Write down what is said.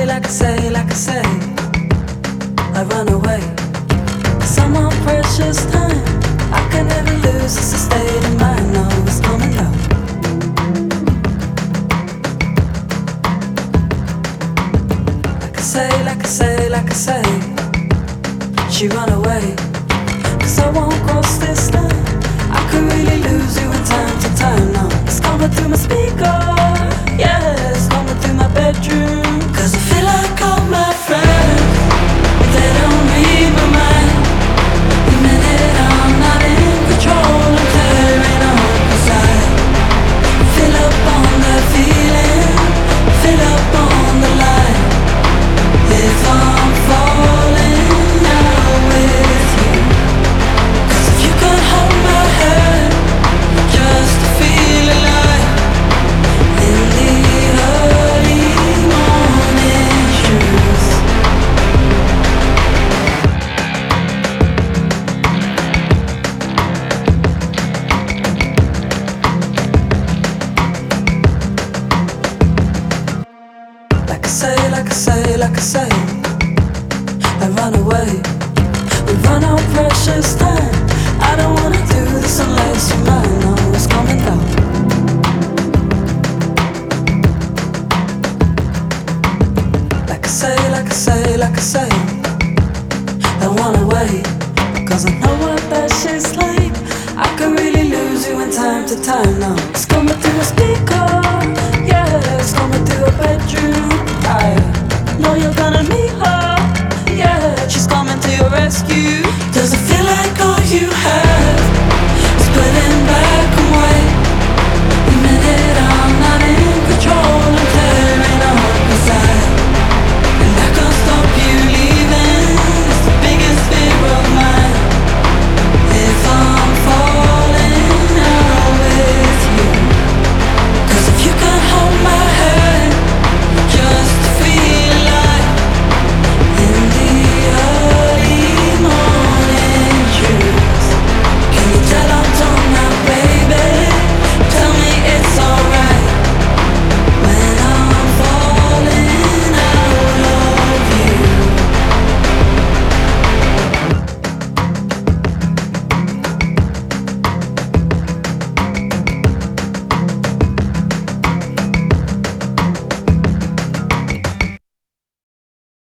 like I say, I run away. Some more precious time I can never lose. It's a state of mind, no, it's coming down. Like I say, she run away. 'Cause I won't cross this line. I could really lose you in time to time now. It's coming through my speaker, yeah, it's coming through my bedroom. 'Cause I feel like all my friends, they don't read my mind. The minute I'm not in control, I'm tearing up inside. Fill up on the feeling, fill up on the light. If I'm falling out with you, 'cause if you could hold my hand just to feel alive in the early morning shoes. Like I say, I run away. We run out precious time. I don't wanna do this unless you're mine. No, it's coming down. Like I say, I wanna wait. 'Cause I know what that shit's like. I can really lose you in time to time now. It's coming through a speaker, yeah, it's coming through a bedroom. I know you're gonna meet her, yeah, she's coming to your rescue. Does it feel like all you have?